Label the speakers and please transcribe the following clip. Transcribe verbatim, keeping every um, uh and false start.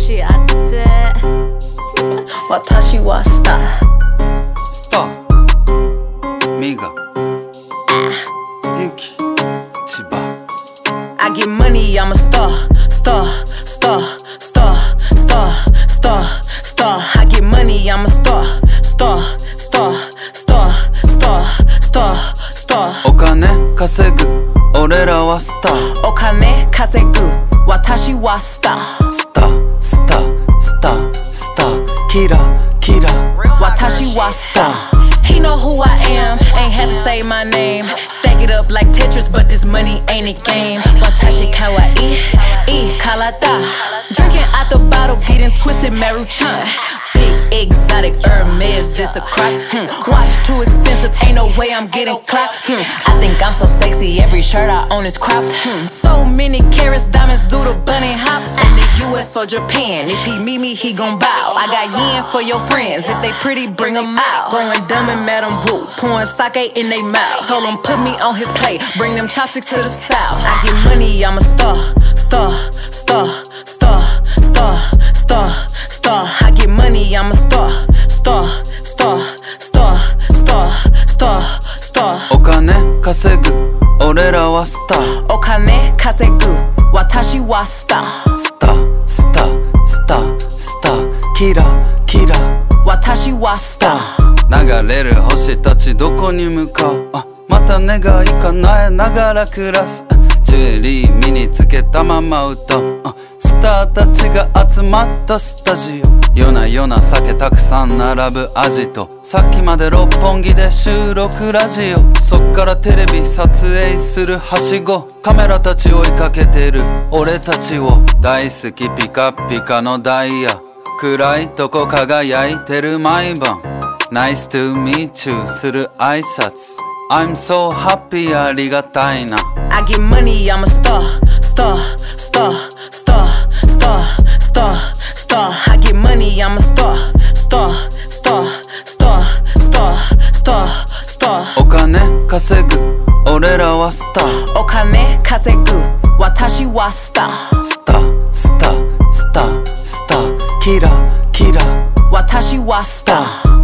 Speaker 1: しあって私はスター
Speaker 2: スターミガユキ千葉
Speaker 3: I get money, I'm a star, star, star, star, star, star, star. I get money, I'm a star, star, star, star, star, star, star.
Speaker 2: お金稼ぐ俺らはスター
Speaker 3: お金稼ぐ私はスター
Speaker 2: スタースタースタースターキラキラ
Speaker 3: 私はスター He know who I am, ain't had to say my name. Stack it up like Tetris, but this money ain't a game. Watashi kawaii, e kalata. Drinking out the bottle, getting twisted, Maruchan. Big exotic Hermes, this a crop. Hmm. Watch too expensive, ain't no way I'm getting clapped. Hmm. I think I'm so sexy, every shirt I own is cropped. Hmm. So many carats, diamonds do the bunny hop. In the U S or Japan, if he meet me, he gon' bow. I got yen for your friends, if they pretty, bring them out. Growing dumb and Madam Wu, pouring sake in they mouth. Told him put me on his plate, bring them chopsticks to the south. I get money, I'm a star, star, star, star, star, star, star. I get money, I'm a star, star, star, star, star, star, star.
Speaker 2: お金稼ぐ俺らはスター
Speaker 3: お金稼ぐ私はスター
Speaker 2: スタースタースタースターキラキラ
Speaker 3: 私はスター
Speaker 2: 流れる星たちどこに向かうあまた願い叶えながら暮らすジュエリー身につけたまま歌うあスターたちが集まったスタジオ夜な夜な酒たくさん並ぶアジトさっきまで六本木で収録ラジオそっからテレビ撮影するはしごカメラたち追いかけてる俺たちを大好きピカピカのダイヤ暗いとこ輝いてる毎晩Nice to meet you する挨拶 I'm so happy ありがたいな
Speaker 3: I get money, I'm a star, star, star, star, star, star, star. I get money, I'm a star, star, star, star, star, star, star.
Speaker 2: お金稼ぐ俺らはスター
Speaker 3: お金稼ぐ私はスター
Speaker 2: スタースタースタースターキラキラ
Speaker 3: 私はスター